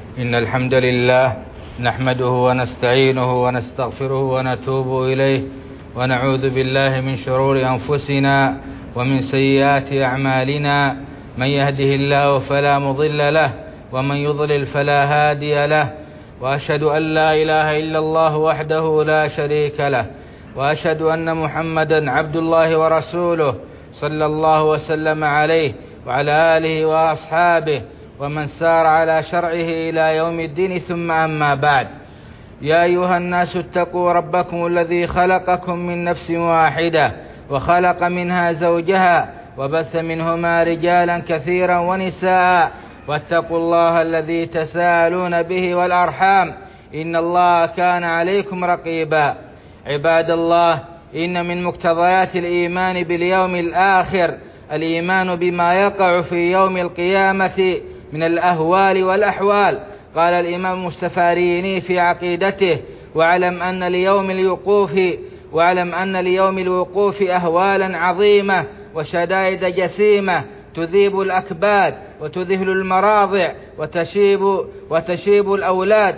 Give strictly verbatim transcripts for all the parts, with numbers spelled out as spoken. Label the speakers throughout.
Speaker 1: إن الحمد لله نحمده ونستعينه ونستغفره ونتوب إليه ونعوذ بالله من شرور أنفسنا ومن سيئات أعمالنا. من يهده الله فلا مضل له ومن يضلل فلا هادي له، وأشهد أن لا إله إلا الله وحده لا شريك له، وأشهد أن محمدا عبد الله ورسوله صلى الله وسلم عليه وعلى آله وأصحابه ومن سار على شرعه إلى يوم الدين، ثم أما بعد. يا أيها الناس اتقوا ربكم الذي خلقكم من نفس واحدة وخلق منها زوجها وبث منهما رجالا كثيرا ونساء، واتقوا الله الذي تساءلون به والأرحام إن الله كان عليكم رقيبا. عباد الله، إن من مقتضيات الإيمان باليوم الآخر الإيمان بما يقع في يوم القيامة من الأهوال والأحوال. قال الإمام السفاريني في عقيدته: واعلم أن ليوم الوقوف واعلم أن ليوم الوقوف أهوالا عظيمة وشدائد جسيمة تذيب الأكباد وتذهل المراضع وتشيب, وتشيب الأولاد،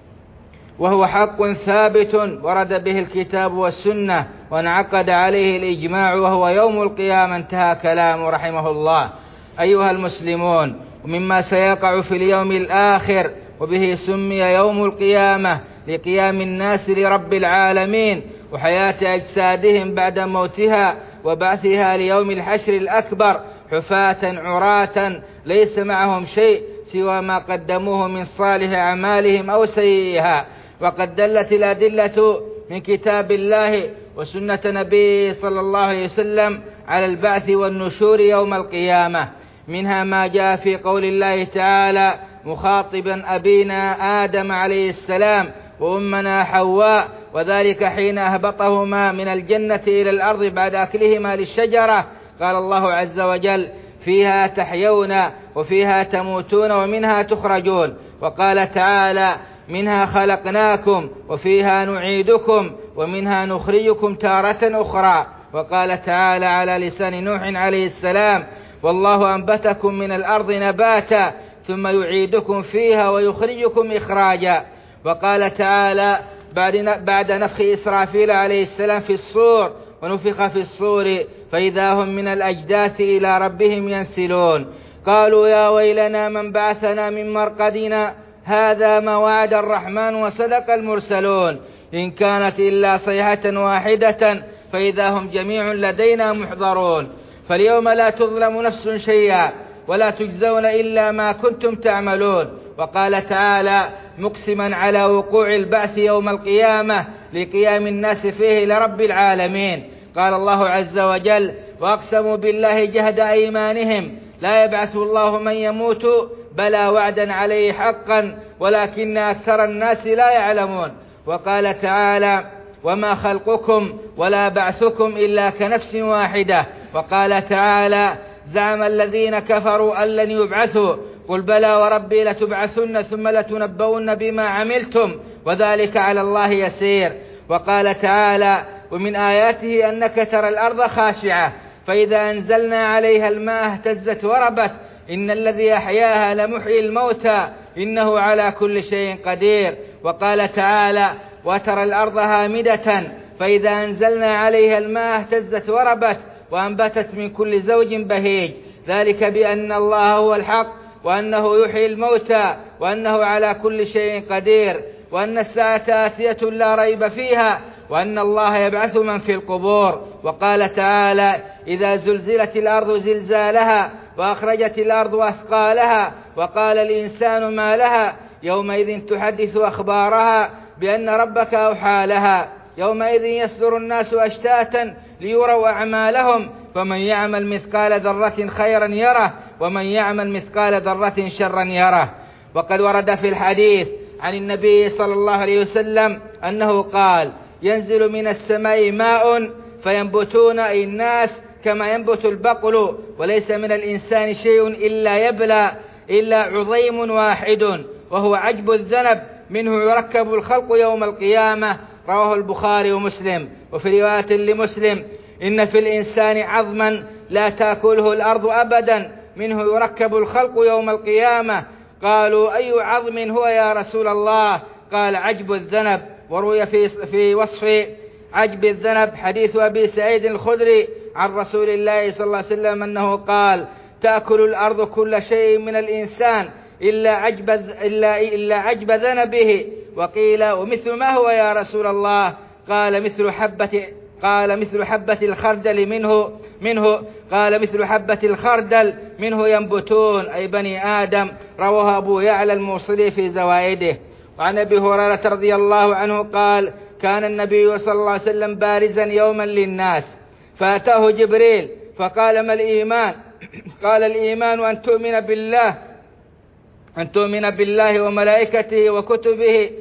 Speaker 1: وهو حق ثابت ورد به الكتاب والسنة وانعقد عليه الإجماع، وهو يوم القيامة. انتهى كلامه رحمه الله. أيها المسلمون، ومما سيقع في اليوم الآخر وبه سمي يوم القيامة لقيام الناس لرب العالمين وحياة أجسادهم بعد موتها وبعثها ليوم الحشر الأكبر حفاة عراة ليس معهم شيء سوى ما قدموه من صالح أعمالهم أو سيئها. وقد دلت الأدلة من كتاب الله وسنة نبيه صلى الله عليه وسلم على البعث والنشور يوم القيامة. منها ما جاء في قول الله تعالى مخاطبا أبينا آدم عليه السلام وأمنا حواء، وذلك حين أهبطهما من الجنة إلى الأرض بعد أكلهما للشجرة. قال الله عز وجل: فيها تحيون وفيها تموتون ومنها تخرجون. وقال تعالى: منها خلقناكم وفيها نعيدكم ومنها نخرجكم تارة أخرى. وقال تعالى على لسان نوح عليه السلام: والله أنبتكم من الأرض نباتا ثم يعيدكم فيها ويخرجكم إخراجا. وقال تعالى بعد نفخ إسرافيل عليه السلام في الصور: ونفخ في الصور فإذا هم من الأجداث إلى ربهم ينسلون. قالوا: يا ويلنا من بعثنا من مرقدنا، هذا ما وعد الرحمن وصدق المرسلون، إن كانت إلا صيحة واحدة فإذا هم جميع لدينا محضرون. فاليوم لا تظلم نفس شيئا ولا تجزون إلا ما كنتم تعملون. وقال تعالى مقسما على وقوع البعث يوم القيامة لقيام الناس فيه لرب العالمين. قال الله عز وجل: وأقسموا بالله جهد أيمانهم لا يبعث الله من يموت بلى وعدا عليه حقا ولكن أكثر الناس لا يعلمون. وقال تعالى: وما خلقكم ولا بعثكم إلا كنفس واحدة. وقال تعالى: زعم الذين كفروا أن لن يبعثوا، قل بلى وربي لتبعثن ثم لتنبؤن بما عملتم وذلك على الله يسير. وقال تعالى: ومن آياته أنك ترى الأرض خاشعة فإذا أنزلنا عليها الماء اهتزت وربت إن الذي أحياها لمحيي الموتى إنه على كل شيء قدير. وقال تعالى: وترى الأرض هامدة فإذا أنزلنا عليها الماء اهتزت وربت وأنبتت من كل زوج بهيج، ذلك بأن الله هو الحق وأنه يحيي الموتى وأنه على كل شيء قدير وأن الساعة آتية لا ريب فيها وأن الله يبعث من في القبور. وقال تعالى: إذا زلزلت الأرض زلزالها وأخرجت الأرض أثقالها وقال الإنسان ما لها يومئذ تحدث أخبارها بأن ربك أوحى لها يومئذ يصدر الناس أشتاتا ليروا أعمالهم فمن يعمل مثقال ذرة خيرا يره ومن يعمل مثقال ذرة شرا يره. وقد ورد في الحديث عن النبي صلى الله عليه وسلم أنه قال: ينزل من السماء ماء فينبتون الناس كما ينبت البقل وليس من الإنسان شيء إلا يبلى إلا عظيم واحد وهو عجب الذنب منه يركب الخلق يوم القيامة. رواه البخاري ومسلم. وفي رواية لمسلم: إن في الإنسان عظما لا تأكله الأرض أبدا منه يركب الخلق يوم القيامة. قالوا أي عظم هو يا رسول الله؟ قال عجب الذنب. وروي في, في وصف عجب الذنب حديث أبي سعيد الخدري عن رسول الله صلى الله عليه وسلم أنه قال تأكل الأرض كل شيء من الإنسان إلا عجب, إلا, إلا عجب ذنبه. وقيل ومثل ما هو يا رسول الله؟ قال مثل حبة قال مثل حبة الخردل منه منه قال مثل حبة الخردل منه ينبتون أي بني آدم. رواه أبو يعلى الموصلي في زوائده. وعن أبي هريرة رضي الله عنه قال كان النبي صلى الله عليه وسلم بارزا يوما للناس فأتاه جبريل فقال ما الإيمان؟ قال الإيمان أن تؤمن بالله أن تؤمن بالله وملائكته وكتبه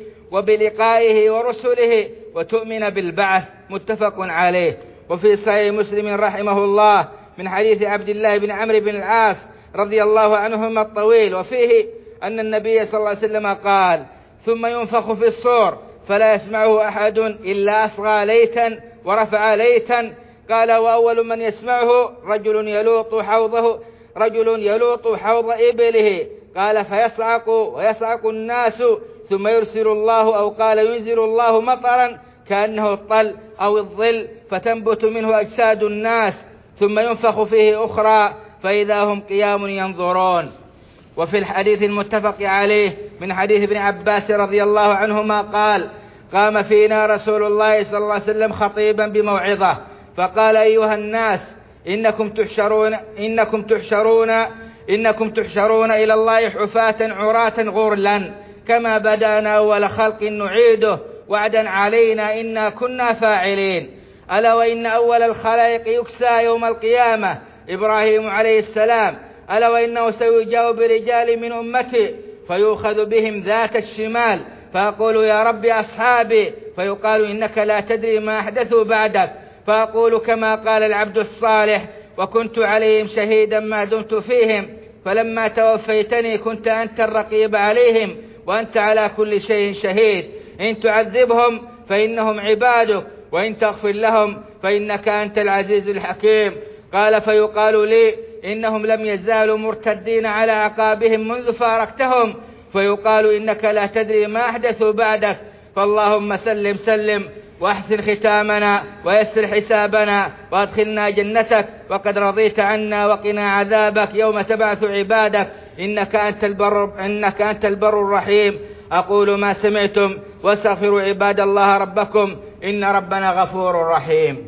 Speaker 1: وبلقائه ورسله وتؤمن بالبعث. متفق عليه. وفي صحيح مسلم رحمه الله من حديث عبد الله بن عمرو بن العاص رضي الله عنهما الطويل وفيه أن النبي صلى الله عليه وسلم قال ثم ينفخ في الصور فلا يسمعه أحد إلا أصغى ليتا ورفع ليتا. قال وأول من يسمعه رجل يلوط حوضه رجل يلوط حوض إبله. قال فيصعق ويصعق الناس ثم يرسل الله أو قال ينزل الله مطرا كأنه الطل أو الظل فتنبت منه أجساد الناس ثم ينفخ فيه أخرى فإذا هم قيام ينظرون. وفي الحديث المتفق عليه من حديث ابن عباس رضي الله عنهما قال قام فينا رسول الله صلى الله عليه وسلم خطيبا بموعظة فقال أيها الناس إنكم تحشرون إنكم تحشرون إنكم تحشرون إلى الله حفاة عراة غرلا كما بدأنا أول خلق نعيده وعدا علينا إنا كنا فاعلين. ألا وإن أول الخلائق يكسى يوم القيامة إبراهيم عليه السلام ألا وإنه سيجاء برجال من أمتي فيؤخذ بهم ذات الشمال فأقول يا رب أصحابي فيقال إنك لا تدري ما أحدثوا بعدك فأقول كما قال العبد الصالح وكنت عليهم شهيدا ما دمت فيهم فلما توفيتني كنت أنت الرقيب عليهم وأنت على كل شيء شهيد إن تعذبهم فإنهم عبادك وإن تغفر لهم فإنك أنت العزيز الحكيم. قال فيقال لي إنهم لم يزالوا مرتدين على عقابهم منذ فارقتهم فيقال إنك لا تدري ما أحدثوا بعدك فاللهم سلم سلم وأحسن ختامنا ويسر حسابنا وأدخلنا جنتك وقد رضيت عنا وقنا عذابك يوم تبعث عبادك إنك أنت البر, إنك أنت البر الرحيم. أقول ما سمعتم واستغفروا عباد الله ربكم إن ربنا غفور رحيم.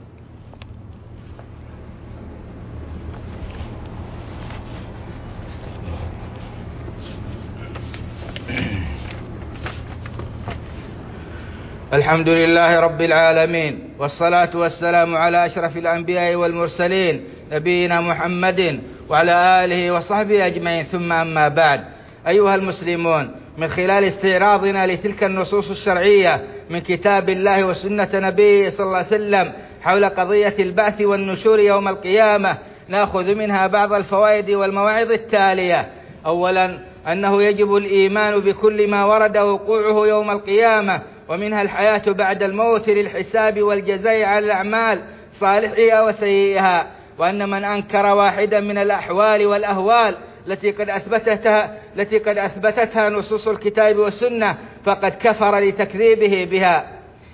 Speaker 1: الحمد لله رب العالمين والصلاة والسلام على أشرف الأنبياء والمرسلين نبينا محمد وعلى آله وصحبه أجمعين ثم أما بعد. أيها المسلمون من خلال استعراضنا لتلك النصوص الشرعية من كتاب الله وسنة نبيه صلى الله عليه وسلم حول قضية البعث والنشور يوم القيامة نأخذ منها بعض الفوائد والمواعظ التالية. أولا أنه يجب الإيمان بكل ما ورد وقوعه يوم القيامة ومنها الحياة بعد الموت للحساب والجزاء على الأعمال صالحها وسيئها وأن من أنكر واحدا من الأحوال والأهوال التي قد أثبتتها التي قد أثبتتها نصوص الكتاب والسنة فقد كفر لتكذيبه بها.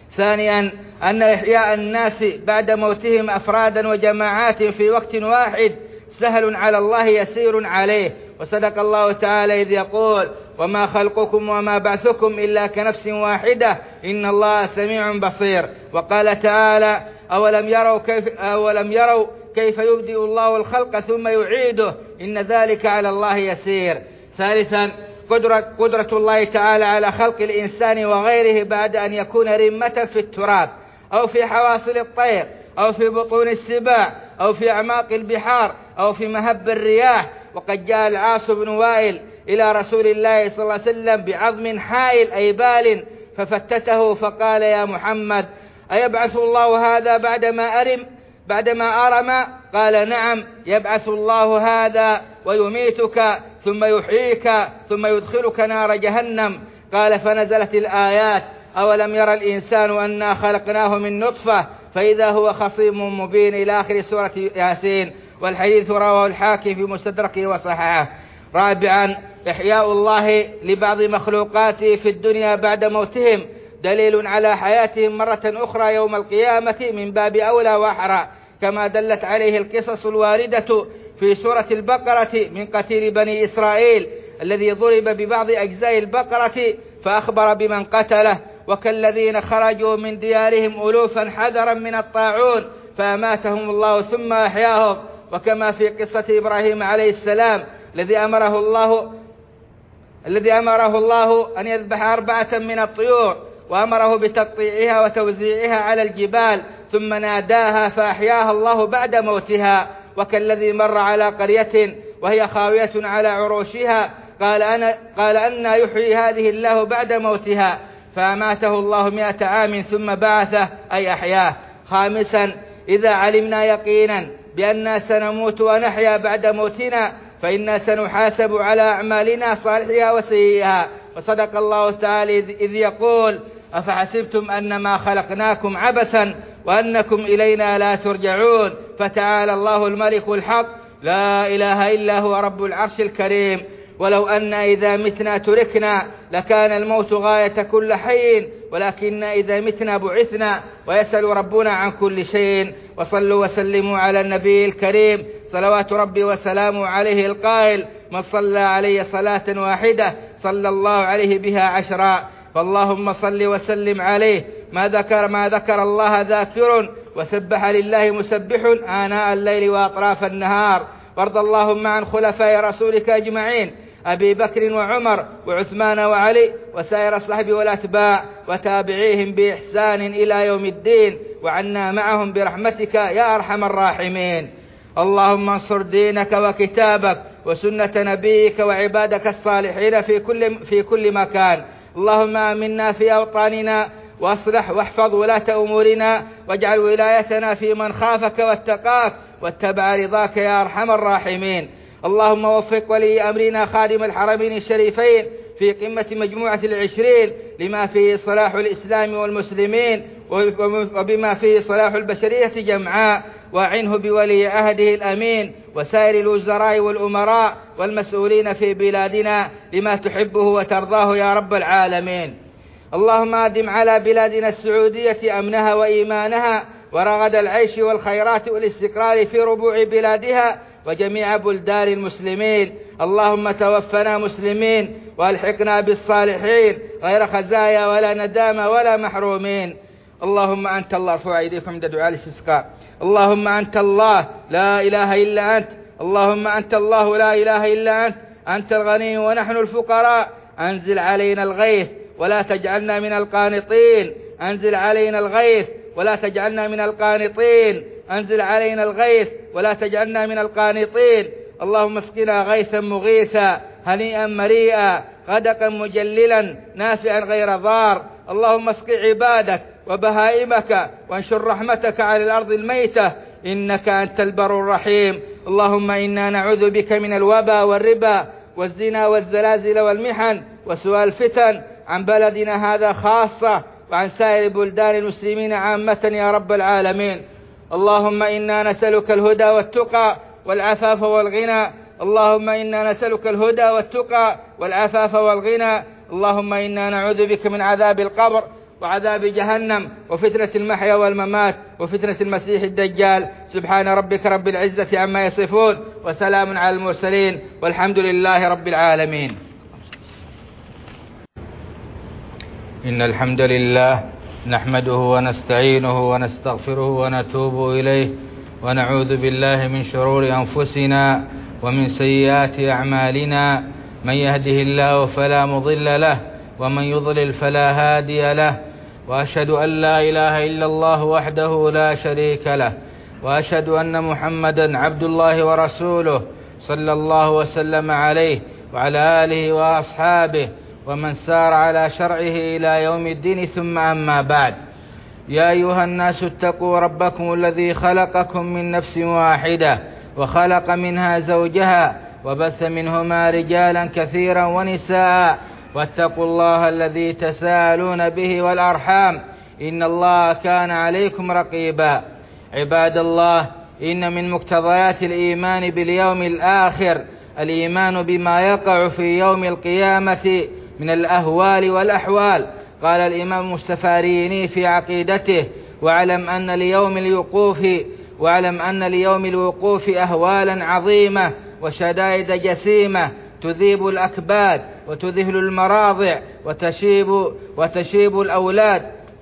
Speaker 1: ثانيا أن إحياء الناس بعد موتهم أفرادا وجماعات في وقت واحد سهل على الله يسير عليه وصدق الله تعالى إذ يقول وما خلقكم وما بعثكم إلا كنفس واحدة إن الله سميع بصير. وقال تعالى أولم يروا كيف, أولم يروا كيف يبدئ الله الخلق ثم يعيده إن ذلك على الله يسير. ثالثا قدرة, قدرة الله تعالى على خلق الإنسان وغيره بعد أن يكون رمة في التراب أو في حواصل الطير أو في بطون السباع أو في أعماق البحار أو في مهب الرياح. وقد جاء العاص بن وائل إلى رسول الله صلى الله عليه وسلم بعظم حائل أي بال ففتته فقال يا محمد أيبعث الله هذا بعدما أرم بعدما أرم؟ قال نعم يبعث الله هذا ويميتك ثم يحييك ثم يدخلك نار جهنم. قال فنزلت الآيات أولم يرى الإنسان أنا خلقناه من نطفة فإذا هو خصيم مبين إلى آخر سورة ياسين. والحديث رواه الحاكم في مستدركه وصححه. رابعا إحياء الله لبعض مخلوقاته في الدنيا بعد موتهم دليل على حياتهم مرة أخرى يوم القيامة من باب أولى وأحرى، كما دلت عليه القصص الواردة في سورة البقرة من قتيل بني إسرائيل الذي ضرب ببعض أجزاء البقرة فأخبر بمن قتله، وكالذين خرجوا من ديارهم ألوفا حذرا من الطاعون فأماتهم الله ثم أحياهم، وكما في قصة إبراهيم عليه السلام الذي أمره الله الذي أمره الله أن يذبح أربعة من الطيور وأمره بتقطيعها وتوزيعها على الجبال ثم ناداها فأحياها الله بعد موتها، وكالذي مر على قرية وهي خاوية على عروشها قال أنا قال أن يحيي هذه الله بعد موتها فأماته الله مئة عام ثم بعثه أي أحياه. خامسا، إذا علمنا يقينا بأننا سنموت ونحيا بعد موتنا فإنا سنحاسب على أعمالنا صالحها وسيئها، وصدق الله تعالى إذ يقول أفحسبتم أنما خلقناكم عبثا وأنكم إلينا لا ترجعون، فتعالى الله الملك الحق لا إله إلا هو رب العرش الكريم. ولو أن إذا متنا تركنا لكان الموت غاية كل حي، ولكن إذا متنا بعثنا ويسأل ربنا عن كل شيء. وصلوا وسلموا على النبي الكريم صلوات ربي وسلامه عليه القائل من صلى علي صلاة واحدة صلى الله عليه بها عشرا، فاللهم صل وسلم عليه ما ذكر ما ذكر الله ذاكر وسبح لله مسبح آناء الليل وأطراف النهار. وارض اللهم عن خلفاء رسولك أجمعين أبي بكر وعمر وعثمان وعلي وسائر الصحب والأتباع وتابعيهم بإحسان إلى يوم الدين، وعنا معهم برحمتك يا أرحم الراحمين. اللهم انصر دينك وكتابك وسنة نبيك وعبادك الصالحين في كل في كل مكان. اللهم آمنا في أوطاننا واصلح واحفظ ولاة أمورنا، واجعل ولايتنا في من خافك واتقاك واتبع رضاك يا أرحم الراحمين. اللهم وفق ولي أمرنا خادم الحرمين الشريفين في قمة مجموعة العشرين لما فيه صلاح الإسلام والمسلمين وبما فيه صلاح البشرية جمعاء، وعنه بولي عهده الأمين وسائر الوزراء والأمراء والمسؤولين في بلادنا لما تحبه وترضاه يا رب العالمين. اللهم أدم على بلادنا السعودية أمنها وإيمانها ورغد العيش والخيرات والاستقرار في ربوع بلادها وجميع بلدان المسلمين. اللهم توفنا مسلمين والحقنا بالصالحين غير خزايا ولا ندامة ولا محرومين. اللهم أنت الله، ارفعوا أيديكم عند دعاء الاستسقاء. اللهم أنت الله لا إله إلا أنت، اللهم أنت الله لا إله إلا أنت، أنت الغني ونحن الفقراء، أنزل علينا الغيث ولا تجعلنا من القانطين، أنزل علينا الغيث ولا تجعلنا من القانطين، أنزل علينا الغيث ولا تجعلنا من القانطين. اللهم اسقنا غيثا مغيثا هنيئا مريئا غدقا مجللا نافعا غير ضار. اللهم اسق عبادك وبهائمك وانشر رحمتك على الأرض الميتة إنك أنت البر الرحيم. اللهم إنا نعوذ بك من الوبا والربا والزنا والزلازل والمحن وسوء الفتن عن بلدنا هذا خاصة وعن سائر بلدان المسلمين عامة يا رب العالمين. اللهم إنا نسألك الهدى والتقى والعفاف والغنى، اللهم إنا نسألك الهدى والتقى والعفاف والغنى. اللهم إنا نعوذ بك من عذاب القبر وعذاب جهنم وفتنة المحيا والممات وفتنة المسيح الدجال. سبحان ربك رب العزة عما يصفون وسلام على المرسلين والحمد لله رب العالمين. إن الحمد لله نحمده ونستعينه ونستغفره ونتوب إليه ونعوذ بالله من شرور أنفسنا ومن سيئات أعمالنا، من يهده الله فلا مضل له ومن يضلل فلا هادي له، وأشهد أن لا إله إلا الله وحده لا شريك له، وأشهد أن محمدا عبد الله ورسوله صلى الله وسلم عليه وعلى آله وأصحابه ومن سار على شرعه إلى يوم الدين. ثم أما بعد، يا أيها الناس اتقوا ربكم الذي خلقكم من نفس واحدة وخلق منها زوجها وبث منهما رجالا كثيرا ونساء، واتقوا الله الذي تساءلون به والأرحام إن الله كان عليكم رقيبا. عباد الله، إن من مقتضيات الإيمان باليوم الآخر الإيمان بما يقع في يوم القيامة من الأهوال والأحوال. قال الإمام السفاريني في عقيدته: واعلم أن ليوم الوقوف واعلم أن ليوم الوقوف أهوالا عظيمة وشدائد جسيمة تذيب الأكباد وتذهل المراضع وتشيب, وتشيب الأولاد،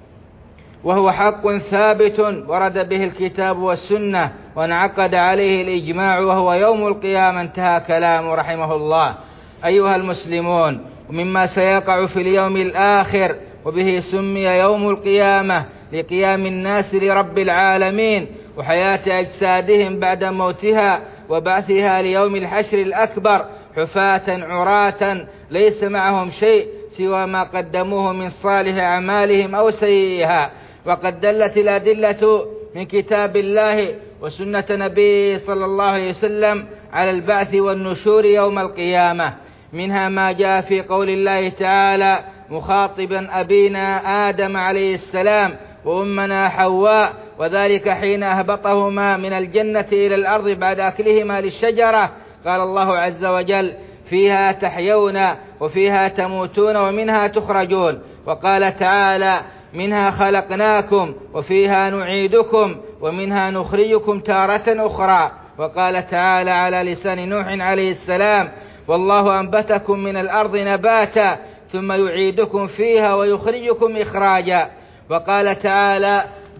Speaker 1: وهو حق ثابت ورد به الكتاب والسنة وانعقد عليه الإجماع، وهو يوم القيامة. انتهى كلامه رحمه الله. أيها المسلمون، ومما سيقع في اليوم الآخر وبه سمي يوم القيامة لقيام الناس لرب العالمين وحياة أجسادهم بعد موتها وبعثها ليوم الحشر الأكبر حفاة عراة ليس معهم شيء سوى ما قدموه من صالح أعمالهم أو سيئها. وقد دلت الأدلة من كتاب الله وسنة نبيه صلى الله عليه وسلم على البعث والنشور يوم القيامة، منها ما جاء في قول الله تعالى مخاطبا أبينا آدم عليه السلام وأمنا حواء، وذلك حين أهبطهما من الجنة إلى الأرض بعد أكلهما للشجرة. قال الله عز وجل: فيها تحيون وفيها تموتون ومنها تخرجون. وقال تعالى: منها خلقناكم وفيها نعيدكم ومنها نخرجكم تارة أخرى. وقال تعالى على لسان نوح عليه السلام: والله أنبتكم من الأرض نباتا ثم يعيدكم فيها ويخرجكم إخراجا. وقال تعالى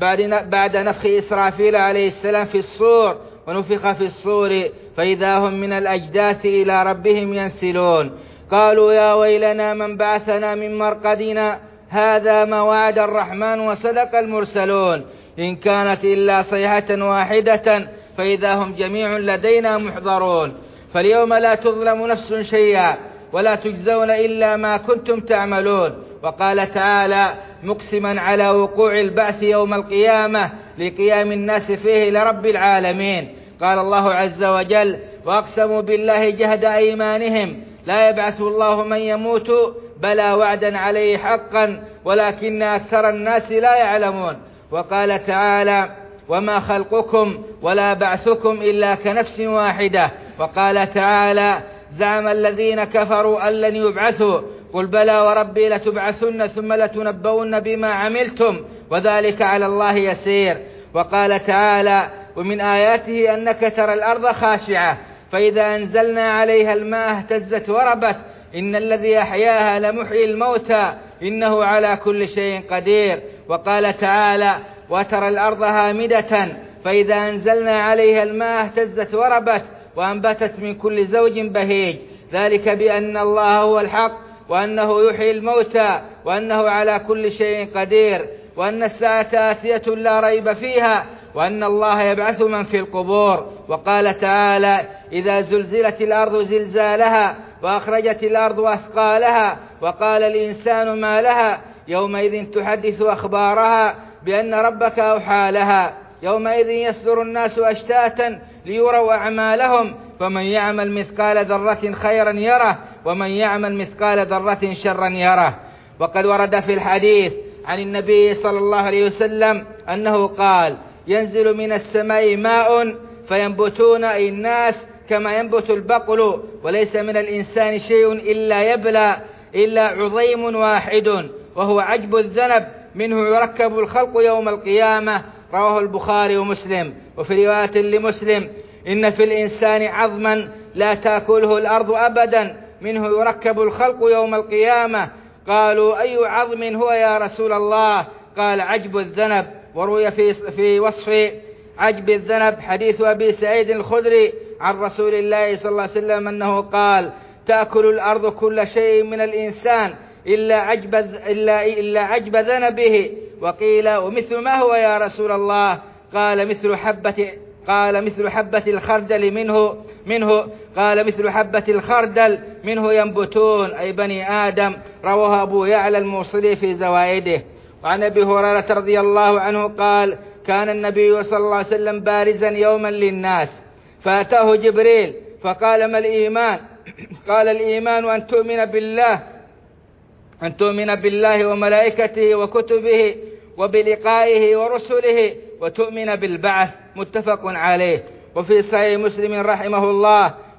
Speaker 1: بعد نفخ إسرافيل عليه السلام في الصور: ونفخ في الصور فإذا هم من الأجداث إلى ربهم ينسلون. قالوا: يا ويلنا من بعثنا من مرقدنا هذا ما وعد الرحمن وصدق المرسلون إن كانت إلا صيحة واحدة فإذا هم جميع لدينا محضرون. فاليوم لا تظلم نفس شيئا ولا تجزون إلا ما كنتم تعملون. وقال تعالى مقسما على وقوع البعث يوم القيامة لقيام الناس فيه لرب العالمين. قال الله عز وجل: وأقسموا بالله جهد أيمانهم لا يبعث الله من يموت بلى وعدا عليه حقا ولكن أكثر الناس لا يعلمون. وقال تعالى: وما خلقكم ولا بعثكم إلا كنفس واحدة. وقال تعالى: زعم الذين كفروا أن لن يبعثوا قل بلى وربي لتبعثن ثم لتنبؤن بما عملتم وذلك على الله يسير. وقال تعالى: ومن آياته أنك ترى الأرض خاشعة فإذا أنزلنا عليها الماء اهتزت وربت إن الذي أحياها لمحيي الموتى إنه على كل شيء قدير. وقال تعالى: وترى الأرض هامدة فإذا أنزلنا عليها الماء اهتزت وربت وأنبتت من كل زوج بهيج ذلك بأن الله هو الحق وأنه يحيي الموتى وأنه على كل شيء قدير وأن الساعة آتية لا ريب فيها وأن الله يبعث من في القبور. وقال تعالى: إذا زلزلت الأرض زلزالها وأخرجت الأرض أثقالها وقال الإنسان ما لها يومئذ تحدث أخبارها بأن ربك أوحى لها يومئذ يصدر الناس أشتاتا ليروا أعمالهم فمن يعمل مثقال ذرة خيرا يره ومن يعمل مثقال ذرة شرا يره. وقد ورد في الحديث عن النبي صلى الله عليه وسلم أنه قال: ينزل من السماء ماء فينبتون أي الناس كما ينبت البقل وليس من الإنسان شيء إلا يبلى إلا عظيم واحد وهو عجب الذنب منه يركب الخلق يوم القيامة. رواه البخاري ومسلم. وفي رواية لمسلم: إن في الإنسان عظما لا تأكله الأرض أبدا منه يركب الخلق يوم القيامة. قالوا: أي عظم هو يا رسول الله؟ قال: عجب الذنب. وروي في, في وصف عجب الذنب حديث أبي سعيد الخدري عن رسول الله صلى الله عليه وسلم أنه قال: تأكل الأرض كل شيء من الإنسان إلا عجب, إلا, إلا عجب ذنبه. وقيل: ومثل ما هو يا رسول الله؟ قال: مثل حبة قال مثل حبة الخردل منه منه قال مثل حبة الخردل منه ينبتون أي بني آدم. رواه أبو يعلى الموصلي في زوائده. وعن أبي هريرة رضي الله عنه قال: كان النبي صلى الله عليه وسلم بارزا يوما للناس فأتاه جبريل فقال: ما الإيمان؟ قال: الإيمان أن تؤمن بالله أن تؤمن بالله وملائكته وكتبه وبلقائه ورسله وتؤمن بالبعث. متفق عليه. وفي صحيح مسلم رحمه الله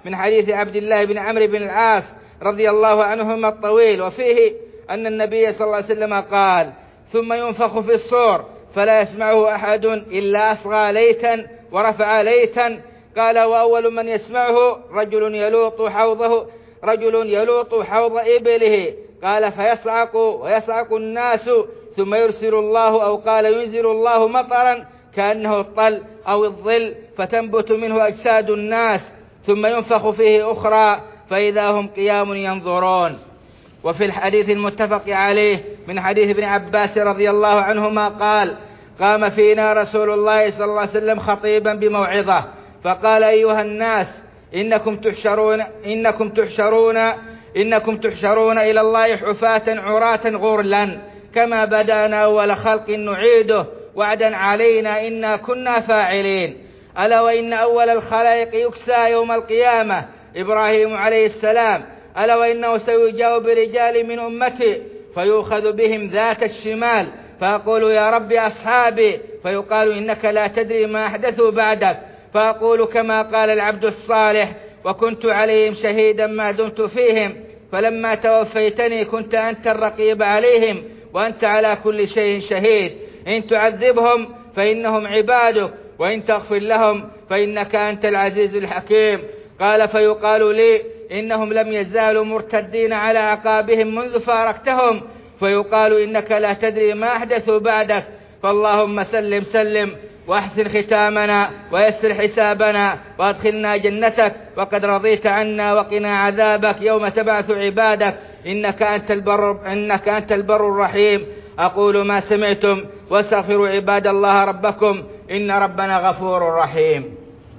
Speaker 1: من حديث عبد الله بن عمرو بن العاص رضي الله عنهما الطويل، وفيه أن النبي صلى الله عليه وسلم قال: ثم ينفخ في الصور فلا يسمعه أحد إلا أصغى ليتا ورفع ليتا. قال: وأول من يسمعه رجل يلوط حوضه رجل يلوط حوض إبله. قال: فيصعق ويصعق الناس، ثم يرسل الله أو قال ينزل الله مطرا كأنه الطل أو الظل، فتنبت منه أجساد الناس، ثم ينفخ فيه أخرى فإذا هم قيام ينظرون. وفي الحديث المتفق عليه من حديث ابن عباس رضي الله عنهما قال: قام فينا رسول الله صلى الله عليه وسلم خطيبا بموعظة فقال: أيها الناس، إنكم تحشرون إنكم تحشرون إنكم تحشرون إلى الله حفاة عراة غرلا، كما بدأنا أول خلق نعيده، وعدا علينا إنا كنا فاعلين. ألا وإن أول الخلائق يكسى يوم القيامة إبراهيم عليه السلام، ألا وإنه سيجاء برجال من أمتي فيؤخذ بهم ذات الشمال فأقول: يا رب أصحابي، فيقال: إنك لا تدري ما أحدثوا بعدك، فأقول كما قال العبد الصالح: وكنت عليهم شهيدا ما دمت فيهم، فلما توفيتني كنت أنت الرقيب عليهم وأنت على كل شيء شهيد. إن تعذبهم فإنهم عبادك، وإن تغفر لهم فإنك أنت العزيز الحكيم. قال: فيقال لي: إنهم لم يزالوا مرتدين على عقابهم منذ فارقتهم، فيقال: إنك لا تدري ما أحدثوا بعدك، فاللهم سلم سلم وأحسن ختامنا ويسر حسابنا وأدخلنا جنتك وقد رضيت عنا، وقنا عذابك يوم تبعث عبادك، إنك أنت البر إنك أنت البر الرحيم. أقول ما سمعتم، واستغفروا عباد الله ربكم، إن ربنا غفور رحيم.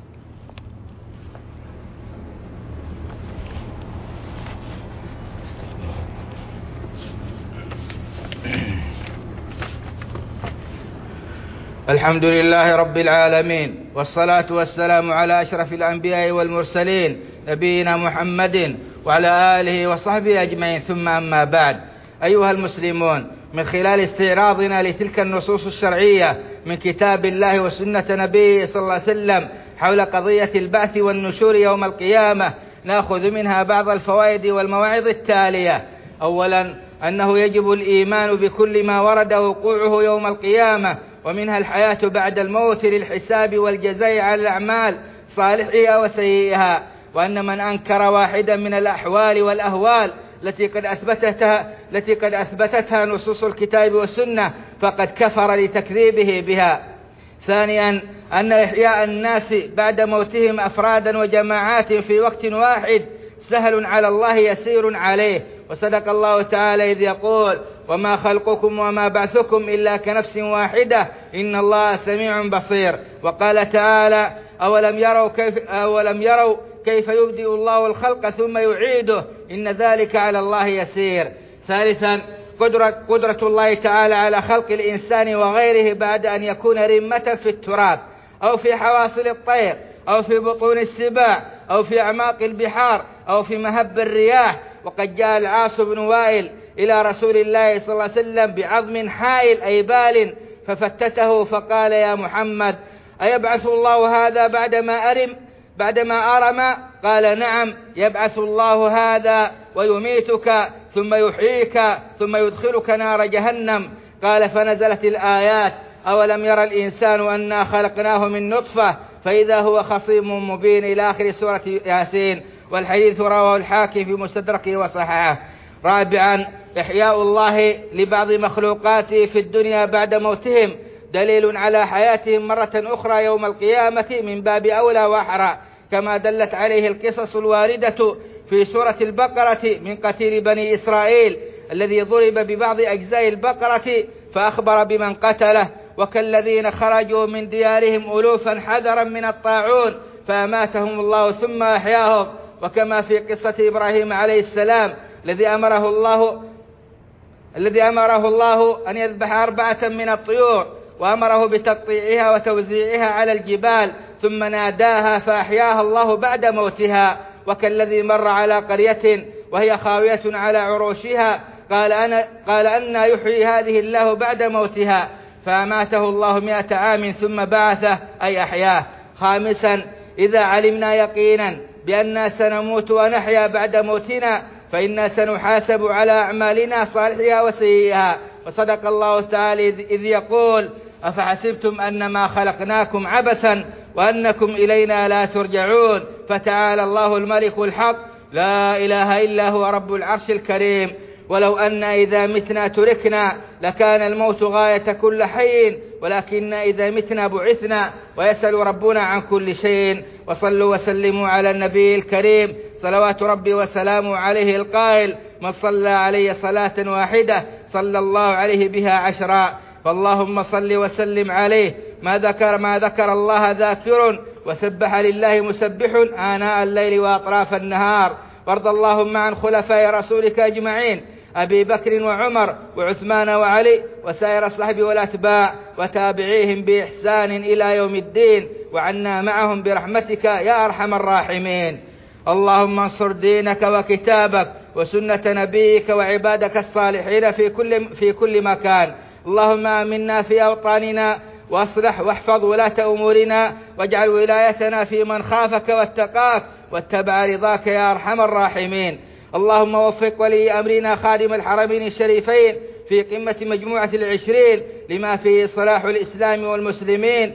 Speaker 1: الحمد لله رب العالمين، والصلاة والسلام على أشرف الأنبياء والمرسلين نبينا محمد وعلى آله وصحبه أجمعين، ثم أما بعد. أيها المسلمون، من خلال استعراضنا لتلك النصوص الشرعية من كتاب الله وسنة نبيه صلى الله عليه وسلم حول قضية البعث والنشور يوم القيامة، نأخذ منها بعض الفوائد والمواعظ التالية. أولا، أنه يجب الإيمان بكل ما ورد وقوعه يوم القيامة، ومنها الحياة بعد الموت للحساب والجزاء على الأعمال صالحها وسيئها، وأن من أنكر واحدا من الأحوال والأهوال التي قد أثبتتها التي قد أثبتتها نصوص الكتاب والسنة فقد كفر لتكذيبه بها. ثانيا، أن إحياء الناس بعد موتهم أفرادا وجماعات في وقت واحد سهل على الله يسير عليه، وصدق الله تعالى إذ يقول: وما خلقكم وما بعثكم إلا كنفس واحدة إن الله سميع بصير. وقال تعالى: أولم يروا كيف, أولم يروا كيف يبدئ الله الخلق ثم يعيده إن ذلك على الله يسير. ثالثا، قدرة, قدرة الله تعالى على خلق الإنسان وغيره بعد أن يكون رمة في التراب أو في حواصل الطير أو في بطون السباع أو في أعماق البحار أو في مهب الرياح. وقد جاء العاص بن وائل إلى رسول الله صلى الله عليه وسلم بعظم حائل أي بال ففتته فقال: يا محمد، أيبعث الله هذا بعدما أرم بعدما أرم؟ قال: نعم، يبعث الله هذا ويميتك ثم يحييك ثم يدخلك نار جهنم. قال: فنزلت الآيات: أولم يرى الإنسان أنا خلقناه من نطفة فإذا هو خصيم مبين، إلى آخر سورة ياسين. والحديث رواه الحاكم في مستدركه وصححه. رابعا، إحياء الله لبعض مخلوقاته في الدنيا بعد موتهم دليل على حياتهم مرة أخرى يوم القيامة من باب أولى وأحرى، كما دلت عليه القصص الواردة في سورة البقرة من قتيل بني إسرائيل الذي ضرب ببعض أجزاء البقرة فأخبر بمن قتله، وكالذين خرجوا من ديارهم ألوفا حذرا من الطاعون فأماتهم الله ثم أحياهم، وكما في قصة إبراهيم عليه السلام الذي أمره الله الذي أمره الله أن يذبح أربعة من الطيور، وأمره بتقطيعها وتوزيعها على الجبال ثم ناداها فأحياها الله بعد موتها. وكالذي مر على قرية وهي خاوية على عروشها قال أنا قال أنى يحيي هذه الله بعد موتها، فأماته الله مئة عام ثم بعثه أي أحياه. خامسا، إذا علمنا يقينا بأننا سنموت ونحيا بعد موتنا، فإنا سنحاسب على أعمالنا صالحها وسيئها. وصدق الله تعالى إذ يقول: أفحسبتم أنما خلقناكم عبثا وأنكم إلينا لا ترجعون. فتعالى الله الملك الحق، لا إله إلا هو رب العرش الكريم. ولو أن إذا متنا تركنا لكان الموت غاية كل حي، ولكن إذا متنا بعثنا، ويسأل ربنا عن كل شيء. وصلوا وسلموا على النبي الكريم صلوات ربي وسلامه عليه القائل: من صلى علي صلاة واحدة صلى الله عليه بها عشرا. فاللهم صل وسلم عليه. ما ذكر ما ذكر الله ذاكر، وسبح لله مسبح آناء الليل وأطراف النهار. وارض اللهم عن خلفاء رسولك أجمعين، أبي بكر وعمر وعثمان وعلي وسائر الصحب والأتباع وتابعيهم بإحسان إلى يوم الدين، وعنا معهم برحمتك يا أرحم الراحمين. اللهم انصر دينك وكتابك وسنة نبيك وعبادك الصالحين في كل في كل مكان. اللهم آمنا في أوطاننا، واصلح واحفظ ولاة أمورنا، واجعل ولايتنا في من خافك واتقاك واتبع رضاك يا أرحم الراحمين. اللهم وفق ولي أمرنا خادم الحرمين الشريفين في قمة مجموعة العشرين لما فيه صلاح الإسلام والمسلمين،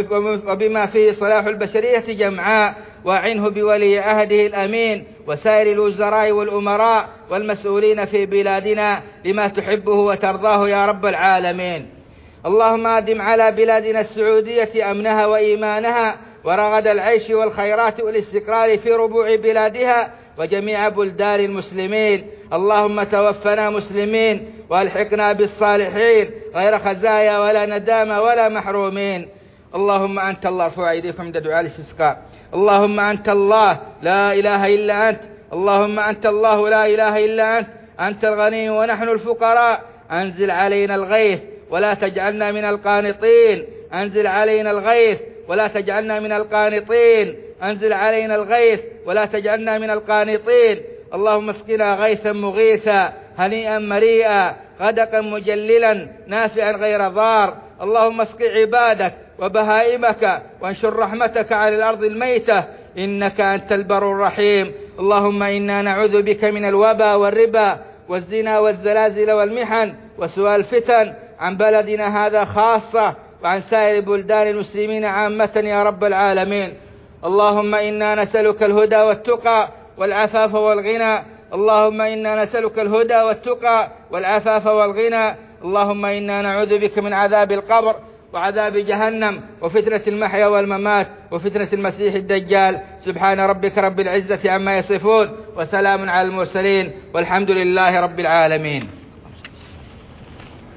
Speaker 1: وبما فيه صلاح البشرية جمعاء، وأعنه بولي عهده الأمين وسائر الوزراء والأمراء والمسؤولين في بلادنا لما تحبه وترضاه يا رب العالمين. اللهم أدم على بلادنا السعودية أمنها وإيمانها ورغد العيش والخيرات والاستقرار في ربوع بلادها وجميع بلدان المسلمين. اللهم توفنا مسلمين والحقنا بالصالحين غير خزايا ولا ندامة ولا محرومين. اللهم أنت الله. ارفعوا أيديكم عند دعاء الاستسقاء. اللهم أنت الله لا إله إلا أنت. اللهم أنت الله لا إله إلا أنت. أنت الغني ونحن الفقراء. أنزل علينا الغيث ولا تجعلنا من القانطين. أنزل علينا الغيث ولا تجعلنا من القانطين. أنزل علينا الغيث ولا تجعلنا من القانطين. اللهم اسقنا غيثا مغيثا هنيئا مريئا غدقا مجللا نافعا غير ضار. اللهم اسق عبادك وبهائمك وانشر رحمتك على الأرض الميتة، إنك أنت البر الرحيم. اللهم إنا نعوذ بك من الوبا والربا والزنا والزلازل والمحن وسوء الفتن عن بلدنا هذا خاصة وعن سائر بلدان المسلمين عامة يا رب العالمين. اللهم إنا نسألك الهدى والتقى والعفاف والغنى. اللهم إنا نسألك الهدى والتقى والعفاف والغنى. اللهم إنا نعوذ بك من عذاب القبر وعذاب جهنم وفتنة المحيا والممات وفتنة المسيح الدجال. سبحان ربك رب العزة عما يصفون وسلام على المرسلين والحمد لله رب العالمين.